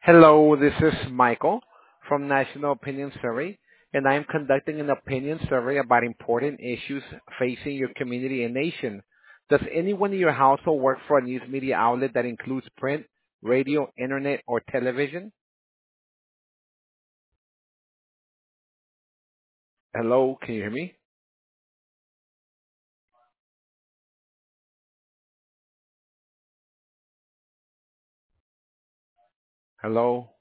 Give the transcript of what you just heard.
Hello, this is Michael from National Opinion Survey, and I am conducting an opinion survey about important issues facing your community and nation. Does anyone in your household work for a news media outlet that includes print, radio, internet, or television? Hello, can you hear me? Hello?